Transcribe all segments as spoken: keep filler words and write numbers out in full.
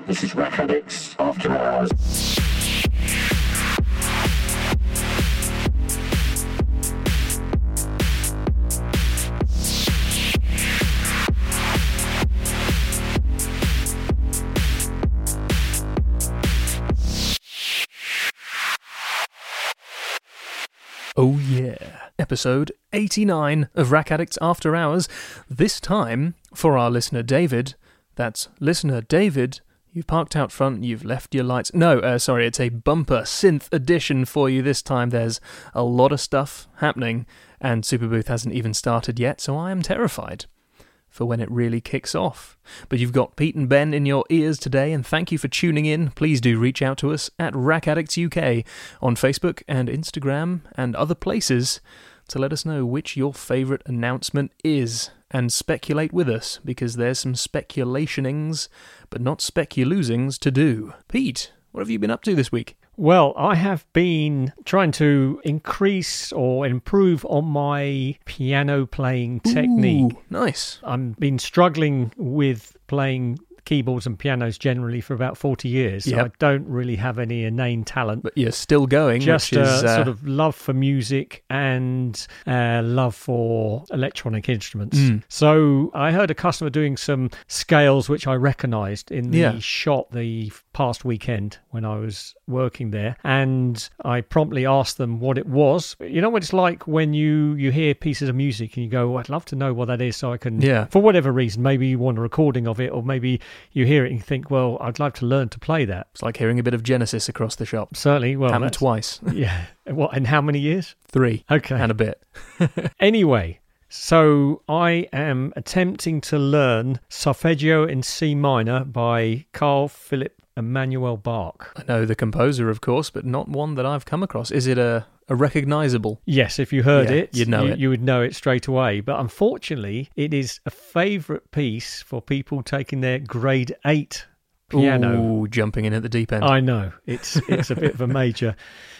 This is Rack Addicts After Hours. Oh yeah, episode eighty-nine of Rack Addicts After Hours, this time for our listener David. That's listener David, you've parked out front, you've left your lights... No, uh, sorry, it's a bumper synth edition for you this time. There's a lot of stuff happening, and Superbooth hasn't even started yet, so I am terrified for when it really kicks off. But you've got Pete and Ben in your ears today, and thank you for tuning in. Please do reach out to us at Rack Addicts U K on Facebook and Instagram and other places to let us know which your favourite announcement is, and speculate with us, because there's some speculationings, but not speculoosings to do. Pete, what have you been up to this week? Well, I have been trying to increase or improve on my piano playing technique. Ooh, nice. I've been struggling with playing keyboards and pianos generally for about forty years, so yep. I don't really have any inane talent. But you're still going, Just which a is... Uh... sort of love for music and uh, love for electronic instruments. Mm. So I heard a customer doing some scales which I recognised in the Yeah. shop the past weekend when I was working there, and I promptly asked them what it was. You know what it's like when you, you hear pieces of music and you go, oh, I'd love to know what that is so I can, yeah. for whatever reason, maybe you want a recording of it, or maybe you hear it and you think, well, I'd like to learn to play that. It's like hearing a bit of Genesis across the shop. Certainly. Well, Happened that's- twice. Yeah. What, in how many years? Three. Okay. And a bit. Anyway, so I am attempting to learn Solfeggio in C minor by Carl Philipp Emanuel Bach. I know the composer, of course, but not one that I've come across. Is it a, a recognisable? Yes, if you heard Yeah, it, you'd know you, it. you would know it straight away. But unfortunately, it is a favourite piece for people taking their grade eight piano. Ooh, jumping in at the deep end. I know, it's it's a bit of a major.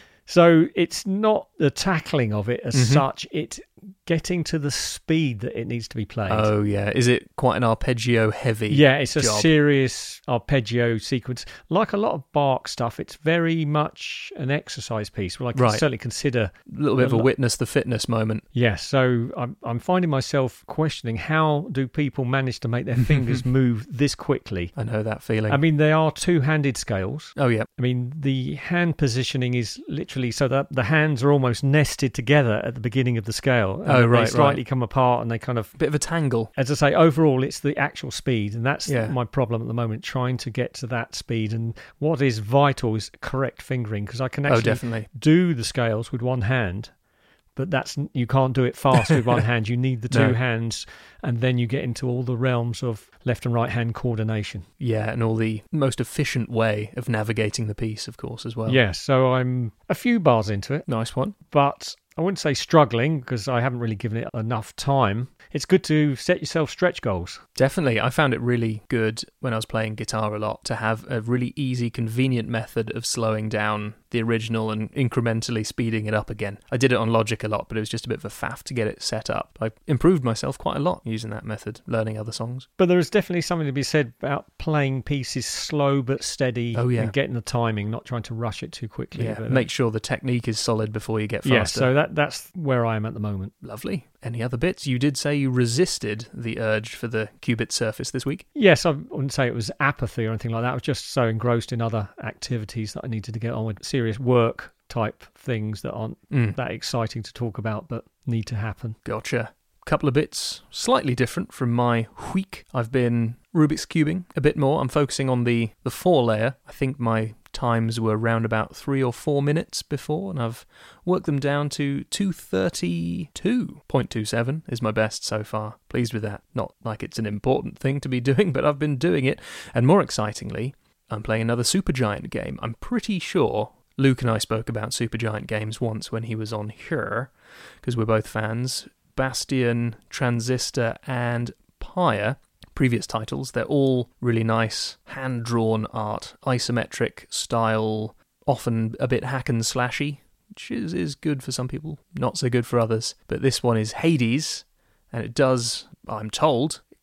So it's not the tackling of it as Mhm. such, it's getting to the speed that it needs to be played. Oh, yeah. Is it quite an arpeggio heavy? Yeah, it's a job? serious arpeggio sequence. Like a lot of Bach stuff, it's very much an exercise piece. Well, I can Right. certainly consider... A little bit of a lo- witness the fitness moment. Yes, so I'm, I'm finding myself questioning, how do people manage to make their fingers move this quickly? I know that feeling. I mean, they are two-handed scales. oh, yeah. I mean, the hand positioning is literally so that the hands are almost nested together at the beginning of the scale. And Oh, then right, They slightly right. come apart and they kind of... Bit of a tangle. As I say, overall, it's the actual speed, and that's Yeah. my problem at the moment, trying to get to that speed. And what is vital is correct fingering, because I can Oh, actually definitely. do the scales with one hand, but that's you can't do it fast with one hand. You need the two No. hands, and then you get into all the realms of left and right hand coordination. Yeah, and all the most efficient way of navigating the piece, of course, as well. Yeah, so I'm a few bars into it, Nice one. but I wouldn't say struggling, because I haven't really given it enough time. It's good to set yourself stretch goals. Definitely. I found it really good when I was playing guitar a lot to have a really easy, convenient method of slowing down the original and incrementally speeding it up again. I did it on Logic a lot, but it was just a bit of a faff to get it set up. I improved myself quite a lot using that method, learning other songs. But there is definitely something to be said about playing pieces slow but steady. Oh, yeah. And getting the timing, not trying to rush it too quickly. Yeah, But, uh, make sure the technique is solid before you get faster. Yeah, so that, that's where I am at the moment. Lovely. Any other bits? You did say you resisted the urge for the Qubit Surface this week. Yes, I wouldn't say it was apathy or anything like that. I was just so engrossed in other activities that I needed to get on with, serious work type things that aren't Mm. that exciting to talk about but need to happen. Gotcha. Couple of bits slightly different from my week. I've been Rubik's cubing a bit more. I'm focusing on the, the four layer. I think my times were around about three or four minutes before, and I've worked them down to two thirty-two point two seven is my best so far. Pleased with that. Not like it's an important thing to be doing, but I've been doing it. And more excitingly, I'm playing another Supergiant game. I'm pretty sure Luke and I spoke about Supergiant games once when he was on here, because we're both fans. Bastion, Transistor, and Pyre. Previous titles, they're all really nice, hand-drawn art, isometric style, often a bit hack and slashy, which is, is good for some people, not so good for others. But this one is Hades, and it does, I'm told,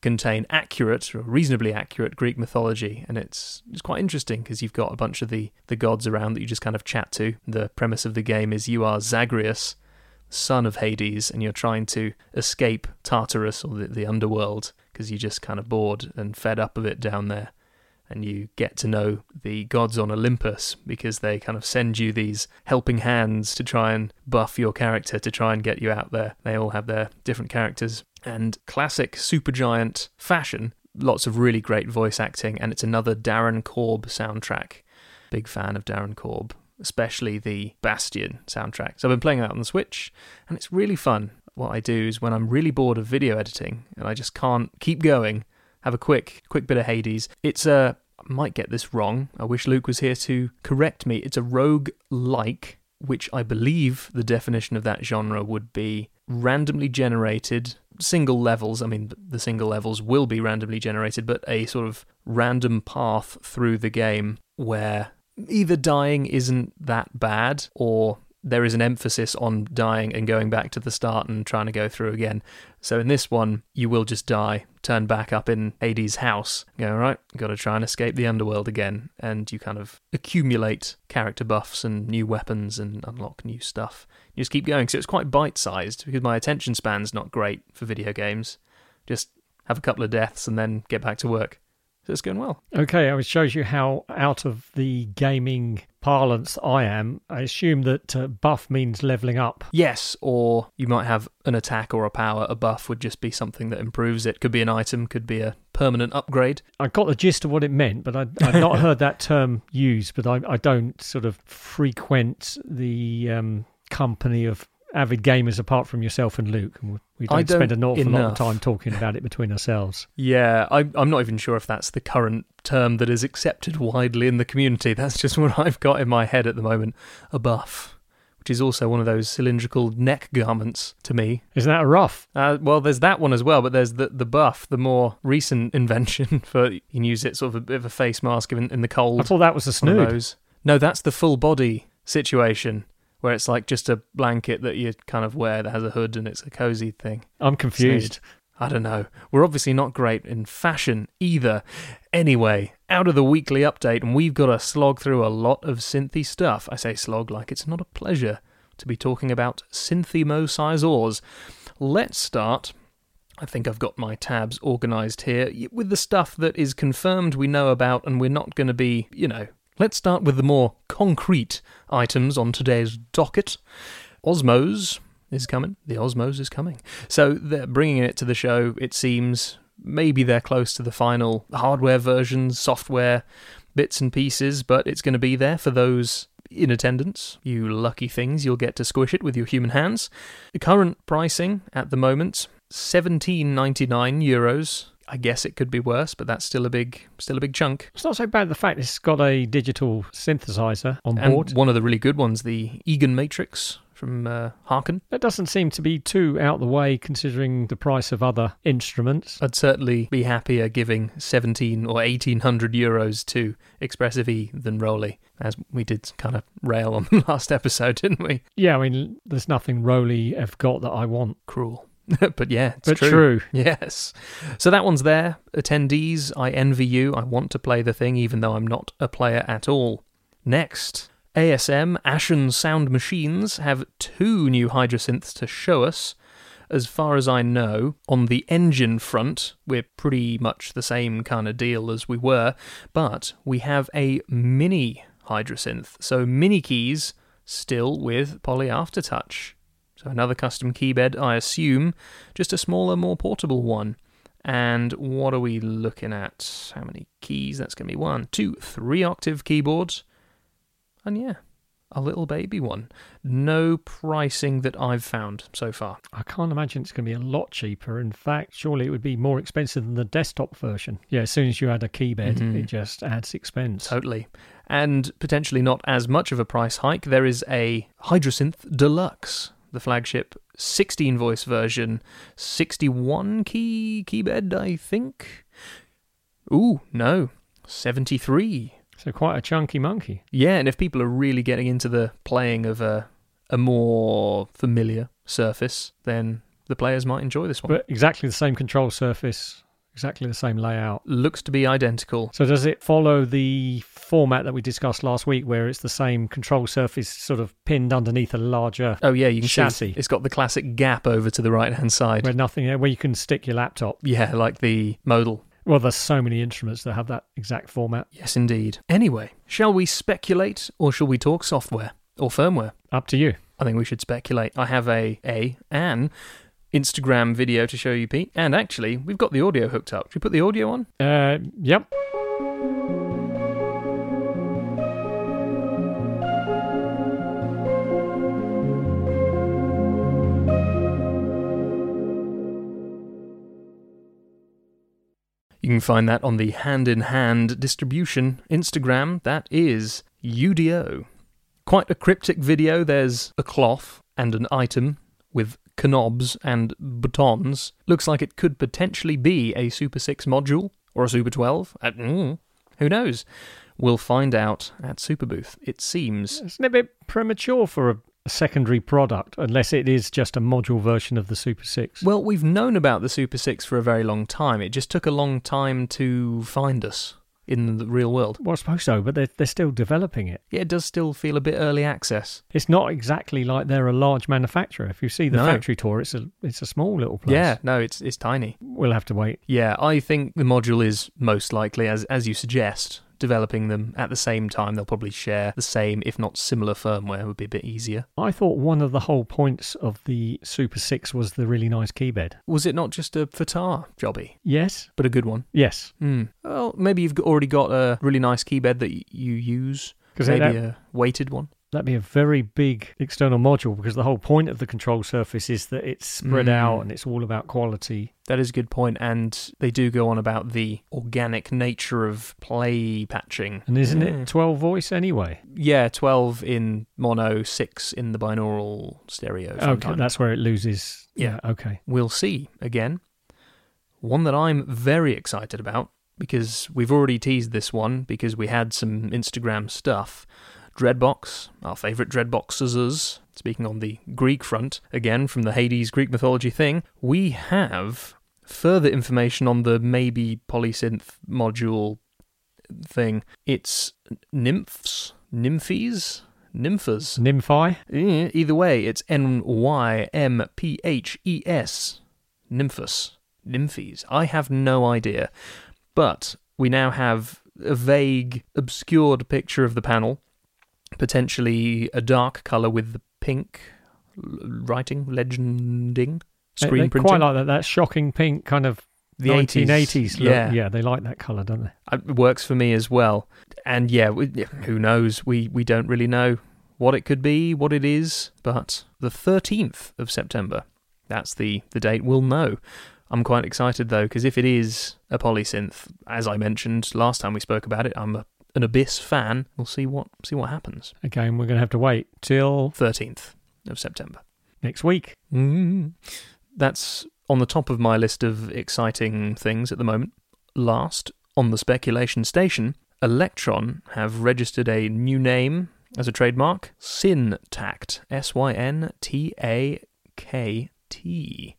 contain accurate, or reasonably accurate Greek mythology, and it's it's quite interesting because you've got a bunch of the, the gods around that you just kind of chat to. The premise of the game is you are Zagreus, son of Hades, and you're trying to escape Tartarus, or the, the underworld, because you're just kind of bored and fed up of it down there. And you get to know the gods on Olympus because they kind of send you these helping hands to try and buff your character, to try and get you out there. They all have their different characters. And classic Supergiant fashion, lots of really great voice acting, and it's another Darren Korb soundtrack. Big fan of Darren Korb, especially the Bastion soundtrack. So I've been playing that on the Switch, and it's really fun. What I do is when I'm really bored of video editing, and I just can't keep going, have a quick quick bit of Hades. It's a, I might get this wrong, I wish Luke was here to correct me, it's a rogue-like, which I believe the definition of that genre would be randomly generated, single levels, I mean the single levels will be randomly generated, but a sort of random path through the game where either dying isn't that bad, or there is an emphasis on dying and going back to the start and trying to go through again. So in this one, you will just die, turn back up in Hades' house, go, all right, got to try and escape the underworld again, and you kind of accumulate character buffs and new weapons and unlock new stuff. You just keep going, so it's quite bite-sized, because my attention span's not great for video games. Just have a couple of deaths and then get back to work. So it's going well. Okay, it shows you how out of the gaming parlance I am. I assume that uh, buff means levelling up. Yes, or you might have an attack or a power. A buff would just be something that improves it. Could be an item, could be a permanent upgrade. I got the gist of what it meant, but I, I've not heard that term used, but I, I don't sort of frequent the um, company of avid gamers apart from yourself and Luke. And we don't, don't spend an awful enough. lot of time talking about it between ourselves. Yeah, I, I'm not even sure if that's the current term that is accepted widely in the community. That's just what I've got in my head at the moment. A buff, which is also one of those cylindrical neck garments to me. Isn't that a ruff? Uh, well, there's that one as well, but there's the, the buff, the more recent invention for, you can use it sort of a bit of a face mask in, in the cold. I thought that was a snood. No, that's the full body situation, where it's like just a blanket that you kind of wear that has a hood and it's a cozy thing. I'm confused. Snood. I don't know. We're obviously not great in fashion either. Anyway, out of the weekly update, and we've got to slog through a lot of synthy stuff. I say slog like it's not a pleasure to be talking about Synthemo-Sizors. Let's start, I think I've got my tabs organised here, with the stuff that is confirmed we know about, and we're not going to be, you know... Let's start with the more concrete items on today's docket. Osmose is coming. The Osmose is coming. So they're bringing it to the show, it seems. Maybe they're close to the final hardware versions, software bits and pieces, but it's going to be there for those in attendance. You lucky things, you'll get to squish it with your human hands. The current pricing at the moment, seventeen ninety-nine euros. I guess it could be worse, but that's still a big, still a big chunk. It's not so bad the fact it's got a digital synthesizer on and board. One of the really good ones, the Egan Matrix from uh, Harken. That doesn't seem to be too out the way considering the price of other instruments. I'd certainly be happier giving seventeen or eighteen hundred euros to Expressive E than Roly, as we did kind of rail on the last episode, didn't we? Yeah, I mean, there's nothing Roly have got that I want. Cruel. But yeah, it's but true. true. Yes. So that one's there. Attendees, I envy you. I want to play the thing, even though I'm not a player at all. Next, A S M, Ashen Sound Machines, have two new Hydrasynths to show us. As far as I know, on the engine front, we're pretty much the same kind of deal as we were, but we have a mini Hydrasynth. So mini keys, still with Poly Aftertouch. So another custom keybed, I assume, just a smaller, more portable one. And what are we looking at? How many keys? That's going to be one, two, three octave keyboards. And yeah, a little baby one. No pricing that I've found so far. I can't imagine it's going to be a lot cheaper. In fact, surely it would be more expensive than the desktop version. Yeah, as soon as you add a keybed, mm-hmm. it just adds expense. Totally. And potentially not as much of a price hike. There is a Hydrasynth Deluxe, the flagship sixteen voice version, sixty-one key keybed, I think. Ooh, no, seventy-three. So quite a chunky monkey. Yeah, and if people are really getting into the playing of a a more familiar surface, then the players might enjoy this one. But exactly the same control surface exactly the same layout. Looks to be identical. So does it follow the format that we discussed last week, where it's the same control surface sort of pinned underneath a larger Oh yeah, you can chassis? see it's got the classic gap over to the right-hand side. Where nothing, where you can stick your laptop. Yeah, like the modal. Well, there's so many instruments that have that exact format. Yes, indeed. Anyway, shall we speculate or shall we talk software or firmware? Up to you. I think we should speculate. I have a, a, an Instagram video to show you, Pete. And actually, we've got the audio hooked up. Should we put the audio on? Uh, yep. You can find that on the Hand in Hand distribution Instagram. That is U D O. Quite a cryptic video. There's a cloth and an item with knobs and buttons. Looks like it could potentially be a Super six module or a Super twelve. Uh, mm, who knows? We'll find out at Superbooth. It seems... It's a bit premature for a secondary product, unless it is just a module version of the Super six. Well, we've known about the Super six for a very long time. It just took a long time to find us in the real world. Well, I suppose so, but they're, they're still developing it. Yeah, it does still feel a bit early access. It's not exactly like they're a large manufacturer. If you see the No. factory tour, it's a it's a small little place. Yeah, no, it's it's tiny. We'll have to wait. Yeah, I think the module is most likely, as as you suggest, developing them at the same time. They'll probably share the same, if not similar firmware, would be a bit easier. I thought one of the whole points of the Super six was the really nice keybed. Was it not just a Fatar jobby, Yes? but a good one? Yes. Hmm. Well, maybe you've already got a really nice keybed that y- you use. 'Cause Maybe that- a weighted one. That'd be a very big external module, because the whole point of the control surface is that it's spread Mm. out and it's all about quality. That is a good point, and they do go on about the organic nature of play patching. And isn't Yeah. it twelve voice anyway? Yeah, twelve in mono, six in the binaural stereo. Okay, sometimes. that's where it loses. Yeah. Yeah, okay. We'll see again. One that I'm very excited about, because we've already teased this one, because we had some Instagram stuff. Dreadbox, our favourite Dreadboxers, speaking on the Greek front, again from the Hades Greek mythology thing, we have further information on the maybe polysynth module thing. It's nymphs, nymphes, nymphas. Nymphi? Eh, Either way, it's N Y M P H E S. Nymphus. Nymphes. I have no idea. But we now have a vague, obscured picture of the panel. Potentially a dark colour with the pink l- writing, legending, They- screen they printing. quite like that, that shocking pink kind of The nineteen eighties look. yeah. Yeah, they like that colour, don't they? It works for me as well. And yeah, we, who knows? We, we don't really know what it could be, what it is. But the thirteenth of September, that's the, the date we'll know. I'm quite excited though, because if it is a polysynth, as I mentioned last time we spoke about it, I'm a, an Abyss fan. We'll see what see what happens. Again, we're going to have to wait till thirteenth of September. next week. Mm. That's on the top of my list of exciting things at the moment. Last, on the speculation station, Electron have registered a new name as a trademark, Syntact, S Y N T A K T.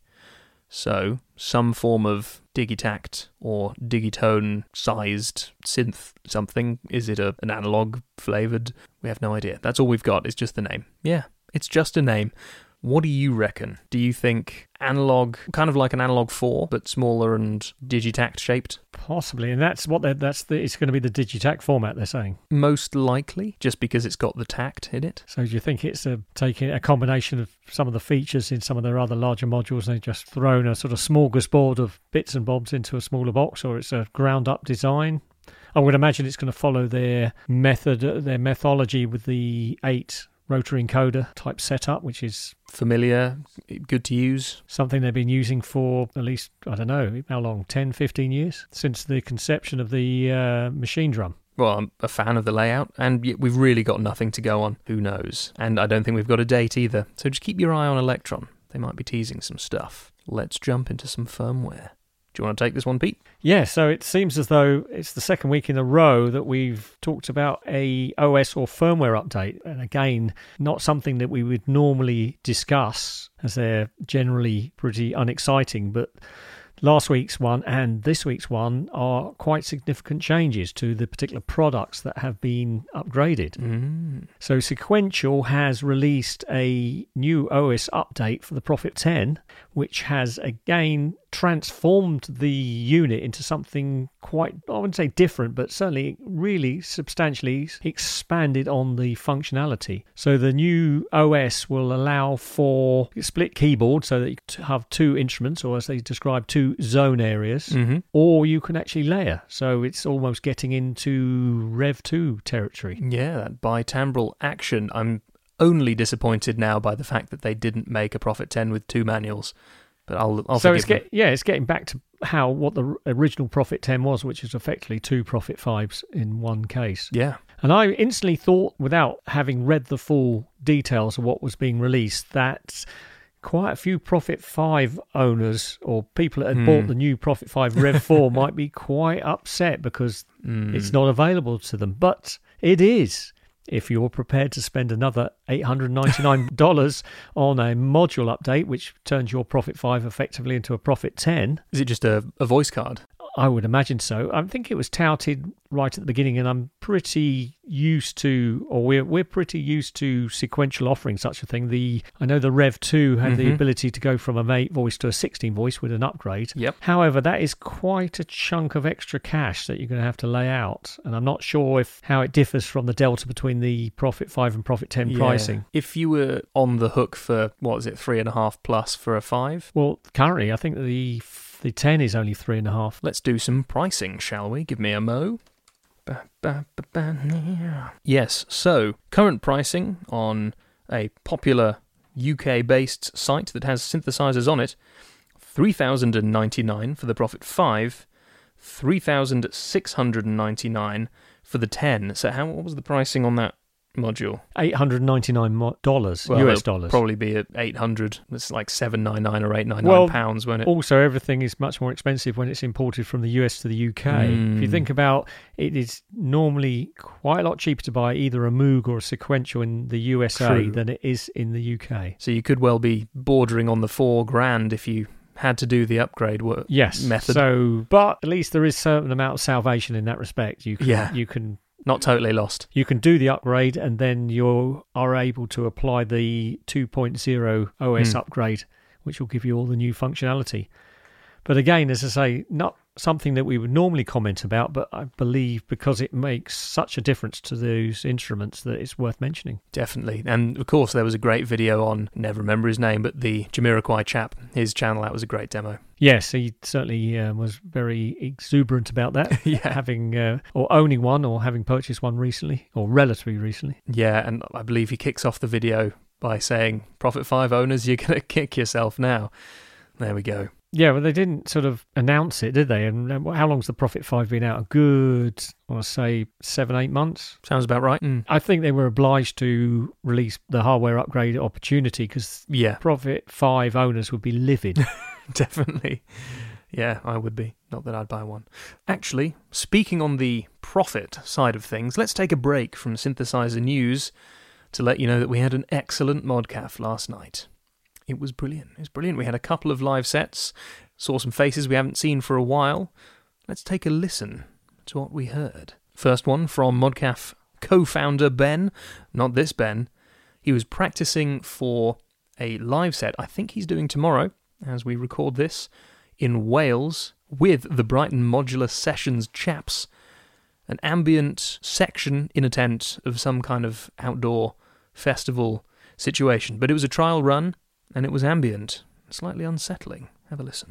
So, some form of Digitact or Digitone-sized synth something. Is it a, an analog flavoured? We have no idea. That's all we've got, is just the name. Yeah, it's just a name. What do you reckon? Do you think analog, kind of like an analog four, but smaller and Digitact shaped? Possibly, and that's what they're, that's the, it's going to be the Digitact format, they're saying. Most likely, just because it's got the tact in it. So do you think it's a, taking a combination of some of the features in some of their other larger modules and they've just thrown a sort of smorgasbord of bits and bobs into a smaller box, or it's a ground-up design? I would imagine it's going to follow their method, their methodology with the eight rotary encoder type setup, which is familiar, good to use. Something they've been using for at least, I don't know, how long, ten, fifteen years? Since the conception of the uh, machine drum. Well, I'm a fan of the layout, and we've really got nothing to go on. Who knows? And I don't think we've got a date either. So just keep your eye on Electron. They might be teasing some stuff. Let's jump into some firmware. Do you want to take this one, Pete? Yeah, so it seems as though it's the second week in a row that we've talked about a O S or firmware update. And again, not something that we would normally discuss, as they're generally pretty unexciting, but last week's one and this week's one are quite significant changes to the particular products that have been upgraded. Mm. So Sequential has released a new O S update for the Prophet ten, which has again transformed the unit into something quite, I wouldn't say different, but certainly really substantially expanded on the functionality. So the new O S will allow for split keyboard so that you can have two instruments, or as they describe, two zone areas, Mm-hmm. or you can actually layer. So it's almost getting into Rev two territory. Yeah, that bitimbral action. I'm only disappointed now by the fact that they didn't make a Prophet ten with two manuals. But I'll, I'll so forgive it's them. get, yeah, it's getting back to how what the original Prophet ten was, which is effectively two Prophet fives in one case. Yeah. And I instantly thought, without having read the full details of what was being released, that quite a few Prophet five owners or people that had Mm. bought the new Prophet five Rev four might be quite upset because Mm. it's not available to them. But it is, if you're prepared to spend another eight hundred ninety-nine dollars on a module update, which turns your Prophet five effectively into a Prophet ten. Is it just a, a voice card? I would imagine so. I think it was touted right at the beginning, and I'm pretty used to, or we're we're pretty used to Sequential offering such a thing. The I know the Rev two had the Mhm. ability to go from a eight voice to a sixteen voice with an upgrade. Yep. However, that is quite a chunk of extra cash that you're going to have to lay out, and I'm not sure if how it differs from the delta between the Prophet five and Prophet ten Yeah. pricing. If you were on the hook for, what is it, three and a half plus for a five? Well, currently, I think the the ten is only three and a half. Let's do some pricing, shall we? Give me a mo. Ba, ba, ba, ba, yeah. Yes, so current pricing on a popular U K-based site that has synthesizers on it, three thousand ninety-nine dollars for the Prophet five, three thousand six hundred ninety-nine dollars for the ten. So how what was the pricing on that module? eight hundred ninety-nine dollars Well, U S it'll dollars. Probably be at eight hundred. It's like seven ninety-nine or eight ninety-nine Well, pounds, won't it? Also, everything is much more expensive when it's imported from the U S to the U K. Mm. If you think about it, is normally quite a lot cheaper to buy either a Moog or a Sequential in the U S A True. than it is in the U K. So you could well be bordering on the four grand if you had to do the upgrade work Yes. method. So, but at least there is a certain amount of salvation in that respect. You can, Yeah. you can Not totally lost. You can do the upgrade, and then you are able to apply the two point oh O S Hmm. upgrade, which will give you all the new functionality. But again, as I say, not something that we would normally comment about, but I believe because it makes such a difference to those instruments that it's worth mentioning. Definitely. And of course, there was a great video on, never remember his name, but the Jamiroquai chap, his channel, that was a great demo. Yes, he certainly uh, was very exuberant about that, Yeah. having uh, or owning one or having purchased one recently, or relatively recently. Yeah, and I believe he kicks off the video by saying, Prophet five owners, you're going to kick yourself now. There we go. Yeah, well, they didn't sort of announce it, did they? And uh, how long's the Prophet five been out? A good, I want to say, seven, eight months. Sounds about right. Mm. I think they were obliged to release the hardware upgrade opportunity because Yeah, Prophet five owners would be livid. definitely. Yeah, I would be. Not that I'd buy one. Actually, speaking on the profit side of things, let's take a break from synthesizer news to let you know that we had an excellent modcaf last night. It was brilliant. It was brilliant. We had a couple of live sets, saw some faces we haven't seen for a while. Let's take a listen to what we heard. First one from modcaf co-founder Ben. Not this Ben. He was practicing for a live set I think he's doing tomorrow, as we record this, in Wales with the Brighton Modular Sessions chaps. An ambient section in a tent of some kind of outdoor festival situation. But it was a trial run, and it was ambient, slightly unsettling. Have a listen.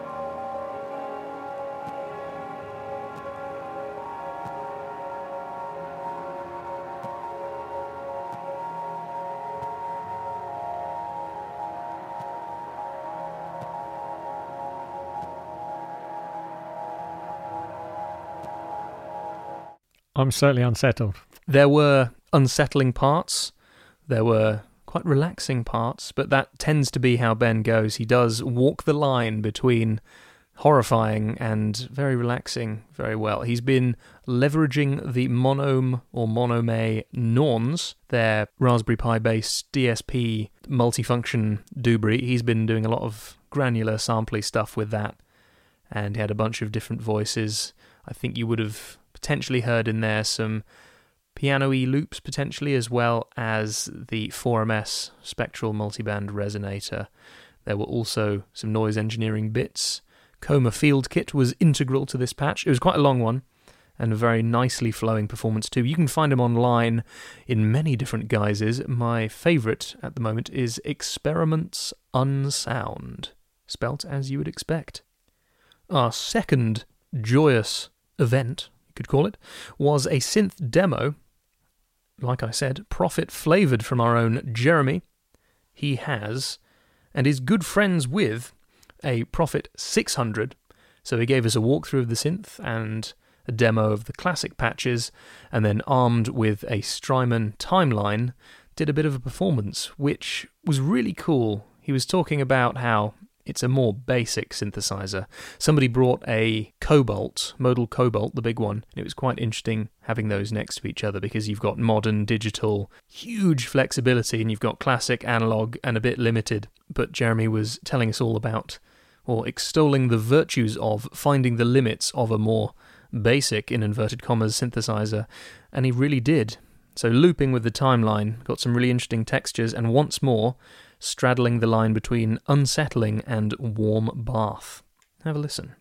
I'm certainly unsettled. There were unsettling parts. There were quite relaxing parts, but that tends to be how Ben goes. He does walk the line between horrifying and very relaxing very well. He's been leveraging the Monome or Monome Norns, their Raspberry Pi-based D S P multifunction Dubry. He's been doing a lot of granular sampley stuff with that. and he had a bunch of different voices. I think you would have potentially heard in there some piano-y loops potentially, as well as the four M S Spectral Multiband Resonator. There were also some noise engineering bits. Coma Field Kit was integral to this patch. It was quite a long one, and a very nicely flowing performance too. You can find them online in many different guises. My favourite at the moment is Experiments Unsound, spelt as you would expect. Our second joyous event, you could call it, was a synth demo, like I said, profit-flavoured from our own Jeremy. He has, and is good friends with, a Prophet six hundred, so he gave us a walkthrough of the synth and a demo of the classic patches, and then armed with a Strymon timeline, did a bit of a performance, which was really cool. He was talking about how it's a more basic synthesizer. Somebody brought a Cobalt, Modal Cobalt, the big one, and it was quite interesting having those next to each other because you've got modern, digital, huge flexibility, and you've got classic, analog, and a bit limited. But Jeremy was telling us all about, or extolling the virtues of, finding the limits of a more basic, in inverted commas, synthesizer, and he really did. So looping with the timeline, got some really interesting textures, and once more, straddling the line between unsettling and warm bath. Have a listen.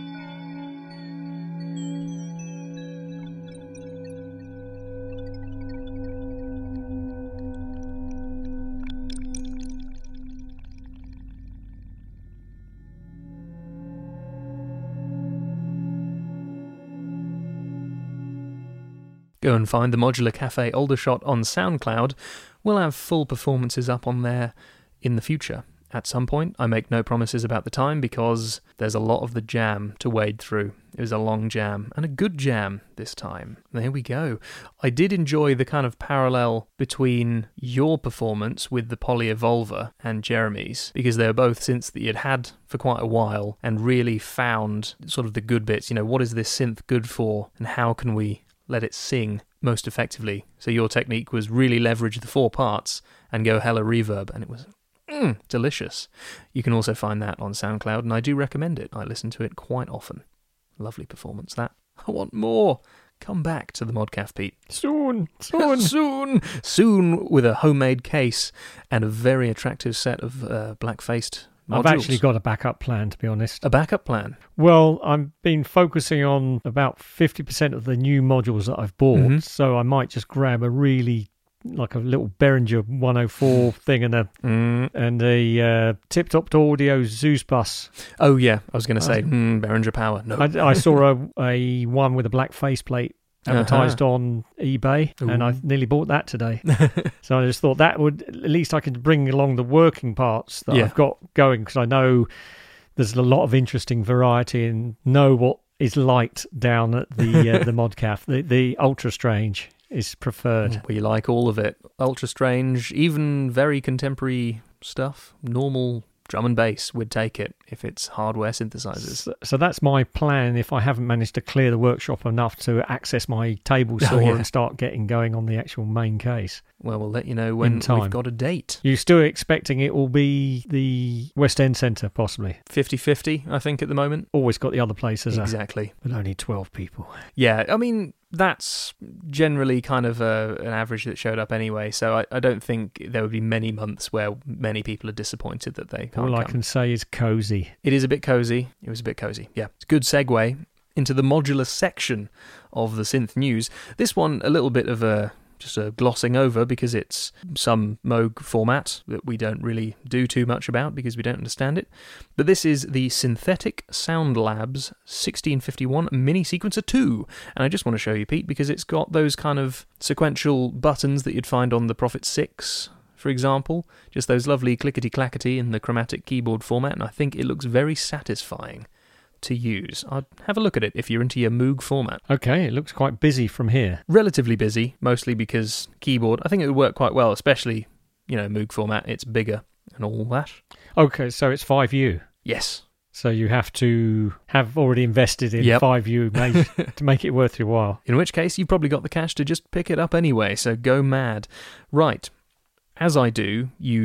Go and find the Modular Cafe Aldershot on SoundCloud. We'll have full performances up on there in the future. At some point, I make no promises about the time because there's a lot of the jam to wade through. It was a long jam, and a good jam this time. There we go. I did enjoy the kind of parallel between your performance with the Poly Evolver and Jeremy's, because they were both synths that you'd had for quite a while and really found sort of the good bits. You know, what is this synth good for, and how can we let it sing most effectively? So your technique was really leverage the four parts and go hella reverb, and it was mm, delicious. You can also find that on SoundCloud, and I do recommend it. I listen to it quite often. Lovely performance, that. I want more. Come back to the Modcaf, Pete. Soon, soon, soon, soon, with a homemade case and a very attractive set of uh, black-faced modules. I've actually got a backup plan, to be honest. A backup plan? Well, I've been focusing on about fifty percent of the new modules that I've bought, mm-hmm. so I might just grab a really, like a little Behringer one oh four thing and a mm. and a uh, tip-top audio Zeus bus. Oh, yeah, I was going to say, uh, mm, Behringer Power. No. I, I saw a, a one with a black faceplate advertised uh-huh. on eBay, Ooh. and I nearly bought that today. So I just thought that would, at least I could bring along the working parts that yeah. I've got going, because I know there's a lot of interesting variety and know what is light down at the uh, the Modcaf. The, the Ultra Strange is preferred. We like all of it. Ultra Strange, even very contemporary stuff, normal drum and bass, would take it if it's hardware synthesizers. So, so that's my plan if I haven't managed to clear the workshop enough to access my table saw oh, yeah. and start getting going on the actual main case. Well, we'll let you know when we've got a date. You're still expecting it will be the West End Centre, possibly? fifty-fifty, I think, at the moment. Always got the other places. Exactly. Uh, but only twelve people. Yeah, I mean, that's generally kind of a, an average that showed up anyway, so I, I don't think there would be many months where many people are disappointed that they can't All come. I can say is cosy. It is a bit cosy. It was a bit cosy, yeah. It's a good segue into the modular section of the synth news. This one, a little bit of a just a glossing over because it's some Moog format that we don't really do too much about because we don't understand it. But this is the Synthetic Sound Labs sixteen fifty-one Mini Sequencer two. And I just want to show you, Pete, because it's got those kind of sequential buttons that you'd find on the Prophet six, for example. Just those lovely clickety-clackety in the chromatic keyboard format, and I think it looks very satisfying to use. I'd have a look at it if you're into your Moog format. Okay, it looks quite busy from here. Relatively busy, mostly because keyboard, I think it would work quite well, especially, you know, Moog format, it's bigger and all that. Okay, so it's five U. Yes. So you have to have already invested in yep. five U to make it worth your while. In which case, you've probably got the cash to just pick it up anyway, so go mad. Right. As I do, use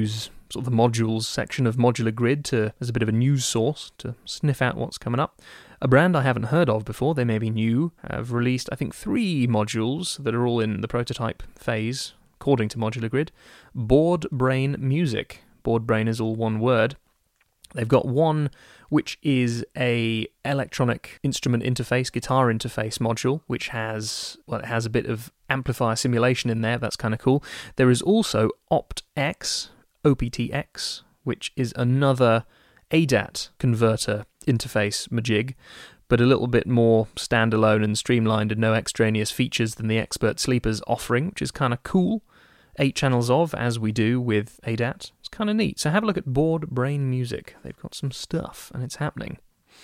sort of the modules section of Modular Grid to as a bit of a news source to sniff out what's coming up. A brand I haven't heard of before, they may be new, have released, I think, three modules that are all in the prototype phase, according to Modular Grid. Board Brain Music. Board Brain is all one word. They've got one which is a electronic instrument interface, guitar interface module, which has, well, it has a bit of amplifier simulation in there. That's kind of cool. There is also OptX, O P T X, which is another A D A T converter interface majig, but a little bit more standalone and streamlined and no extraneous features than the Expert Sleeper's offering, which is kind of cool. Eight channels of, as we do with A D A T. It's kind of neat. So have a look at Board Brain Music. They've got some stuff, and it's happening.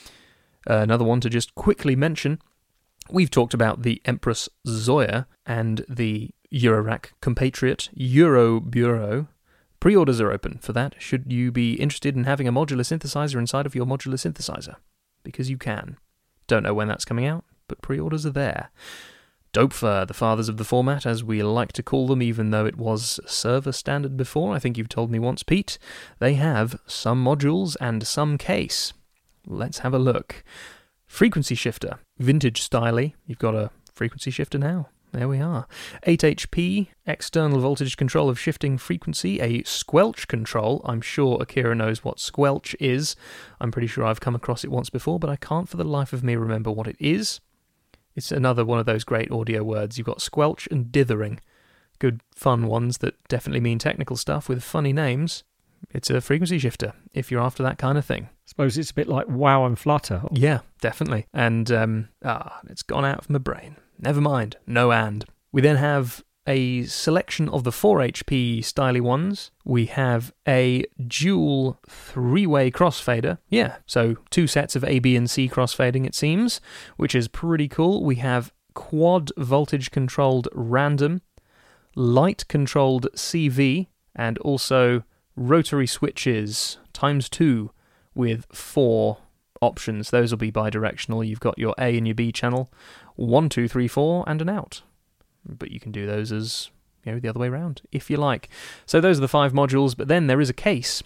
Uh, another one to just quickly mention. We've talked about the Empress Zoya and the Eurorack compatriot Euro Bureau. Pre-orders are open for that, should you be interested in having a modular synthesizer inside of your modular synthesizer. Because you can. Don't know when that's coming out, but pre-orders are there. Dopefer, the fathers of the format, as we like to call them, even though it was server standard before, I think you've told me once, Pete. They have some modules and some case. Let's have a look. Frequency shifter, vintage styly. You've got a frequency shifter now. There we are. eight H P, external voltage control of shifting frequency, a squelch control. I'm sure Akira knows what squelch is. I'm pretty sure I've come across it once before, but I can't for the life of me remember what it is. It's another one of those great audio words. You've got squelch and dithering. Good fun ones that definitely mean technical stuff with funny names. It's a frequency shifter, if you're after that kind of thing. I suppose it's a bit like WoW and Flutter. Yeah, definitely. And, um, ah, it's gone out of my brain. Never mind. No and. We then have a selection of the four H P styly ones. We have a dual three-way crossfader. Yeah, so two sets of A, B, and C crossfading, it seems, which is pretty cool. We have quad voltage-controlled random, light-controlled C V, and also rotary switches times two with four options. Those will be bidirectional. You've got your A and your B channel, one, two, three, four, and an out. But you can do those as, you know, the other way around, if you like. So those are the five modules, but then there is a case,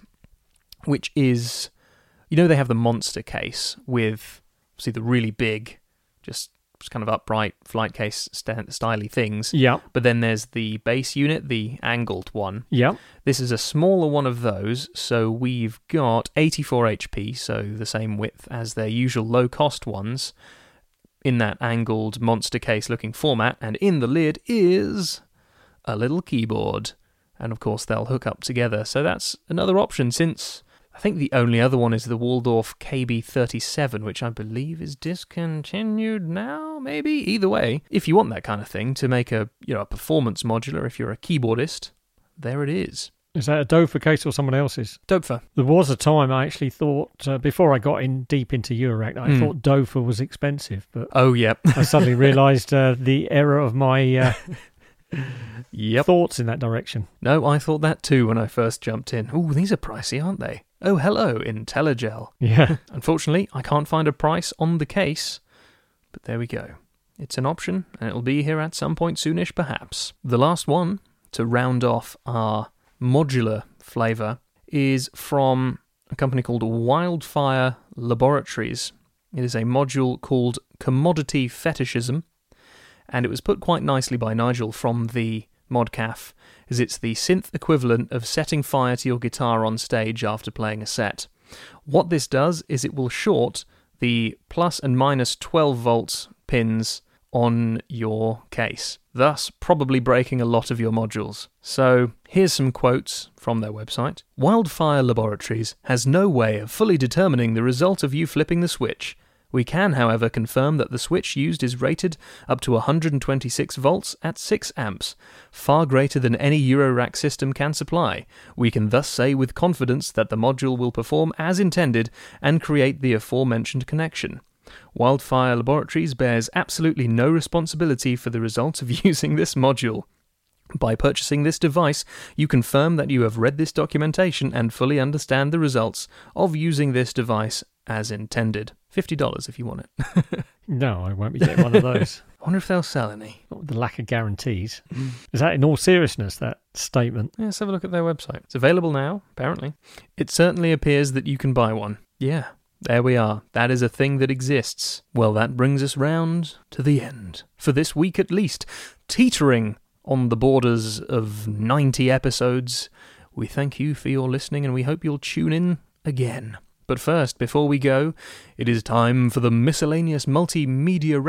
which is, you know, they have the monster case with, see, the really big, just, just kind of upright flight case st- styly things. Yeah. But then there's the base unit, the angled one. Yeah. This is a smaller one of those, so we've got eighty-four H P, so the same width as their usual low-cost ones, in that angled monster case looking format, and in the lid is a little keyboard. And of course they'll hook up together. So that's another option, since I think the only other one is the Waldorf K B thirty-seven, which I believe is discontinued now, maybe? Either way, if you want that kind of thing to make a, you know, a performance modular, if you're a keyboardist, there it is. Is that a Dofer case or someone else's? Dofer. There was a time I actually thought, uh, before I got in deep into Eurorack, I mm. thought Dofer was expensive. But oh, yep. I suddenly realised uh, the error of my uh, yep. thoughts in that direction. No, I thought that too when I first jumped in. Ooh, these are pricey, aren't they? Oh, hello, IntelliGel. Yeah. Unfortunately, I can't find a price on the case, but there we go. It's an option, and it'll be here at some point soonish, perhaps. The last one, to round off our modular flavour, is from a company called Wildfire Laboratories. It is a module called Commodity Fetishism, and it was put quite nicely by Nigel from the Modcaf, as it's the synth equivalent of setting fire to your guitar on stage after playing a set. What this does is it will short the plus and minus twelve volts pins on your case, thus probably breaking a lot of your modules. So here's some quotes from their website. Wildfire Laboratories has no way of fully determining the result of you flipping the switch. We can, however, confirm that the switch used is rated up to one hundred twenty-six volts at six amps, far greater than any Eurorack system can supply. We can thus say with confidence that the module will perform as intended and create the aforementioned connection. Wildfire Laboratories bears absolutely no responsibility for the result of using this module. By purchasing this device, you confirm that you have read this documentation and fully understand the results of using this device as intended. fifty dollars if you want it. No, I won't be getting one of those. I wonder if they'll sell any. Not with the lack of guarantees. Is that in all seriousness, that statement? Yeah, let's have a look at their website. It's available now, apparently. It certainly appears that you can buy one. Yeah, there we are. That is a thing that exists. Well, that brings us round to the end. For this week at least, teetering on the borders of ninety episodes, we thank you for your listening and we hope you'll tune in again. But first, before we go, it is time for the miscellaneous multimedia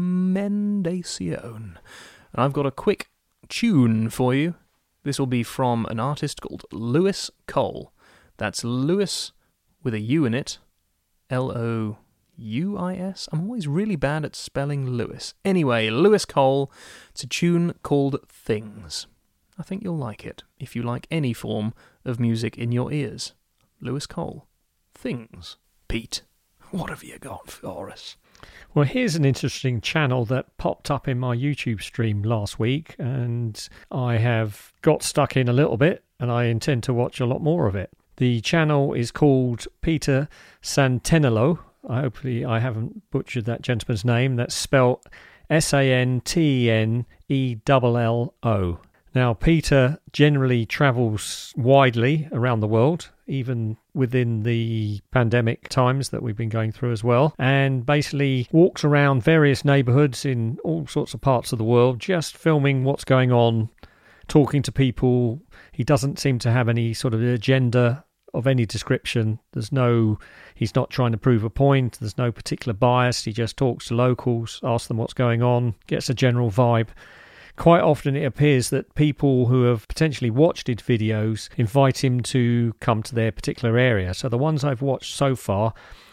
recommendation. And I've got a quick tune for you. This will be from an artist called Lewis Cole. That's Lewis with a U in it. L O U I S? I'm always really bad at spelling Lewis. Anyway, Lewis Cole. It's a tune called Things. I think you'll like it, if you like any form of music in your ears. Lewis Cole. Things. Pete, what have you got for us? Well, here's an interesting channel that popped up in my YouTube stream last week, and I have got stuck in a little bit, and I intend to watch a lot more of it. The channel is called Peter Santenello. Hopefully I haven't butchered that gentleman's name. That's spelled S A N T E N E L L O. Now, Peter generally travels widely around the world, even within the pandemic times that we've been going through as well, and basically walks around various neighbourhoods in all sorts of parts of the world, just filming what's going on, talking to people. He doesn't seem to have any sort of agenda of any description. There's no, he's not trying to prove a point. There's no particular bias. He just talks to locals, asks them what's going on, gets a general vibe. Quite often it appears that people who have potentially watched his videos invite him to come to their particular area. So the ones I've watched so far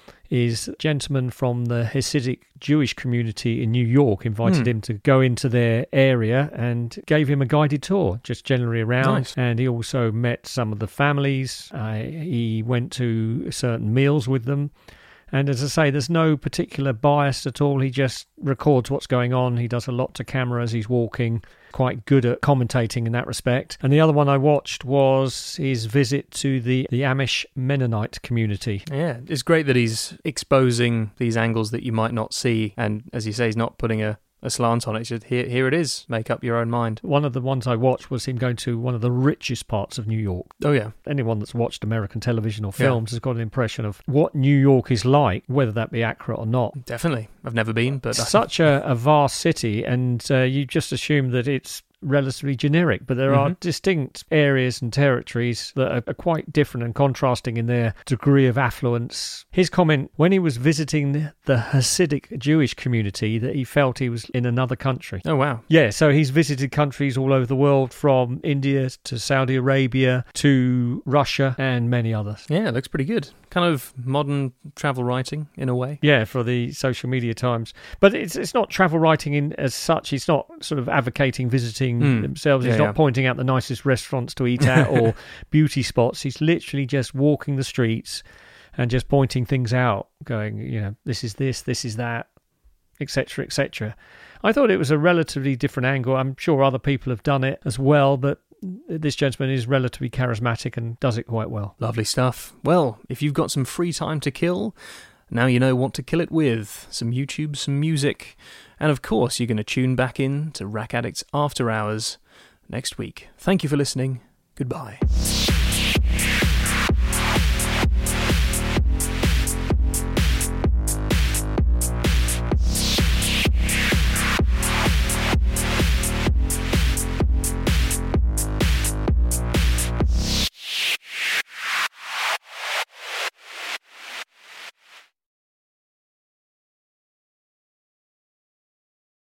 is a gentleman from the Hasidic Jewish community in New York invited mm. him to go into their area and gave him a guided tour, just generally around. Nice. And he also met some of the families. Uh, he went to certain meals with them. And as I say, there's no particular bias at all. He just records what's going on. He does a lot to camera as he's walking. Quite good at commentating in that respect. And the other one I watched was his visit to the, the Amish Mennonite community. Yeah, it's great that he's exposing these angles that you might not see. And as you say, he's not putting a, a slant on it. It's just, here, here it is. Make up your own mind. One of the ones I watched was him going to one of the richest parts of New York. Oh, yeah. Anyone that's watched American television or films yeah. has got an impression of what New York is like, whether that be accurate or not. Definitely. I've never been, but... It's such a, a vast city, and uh, you just assume that it's relatively generic, but there mm-hmm. are distinct areas and territories that are, are quite different and contrasting in their degree of affluence. His comment when he was visiting the, the Hasidic Jewish community that he felt he was in another country. Oh, wow. Yeah, so he's visited countries all over the world, from India to Saudi Arabia to Russia and many others. Yeah, it looks pretty good. Kind of modern travel writing in a way. Yeah, for the social media times. But it's it's not travel writing in as such. He's not sort of advocating visiting mm. themselves. He's yeah, not yeah. pointing out the nicest restaurants to eat at or beauty spots. He's literally just walking the streets and just pointing things out, going, you know, this is this, this is that, et cetera, et cetera. I thought it was a relatively different angle. I'm sure other people have done it as well, but this gentleman is relatively charismatic and does it quite well. Lovely stuff. Well, if you've got some free time to kill, now you know what to kill it with. Some YouTube, some music, and of course you're going to tune back in to Rack Addicts After Hours next week. Thank you for listening. Goodbye.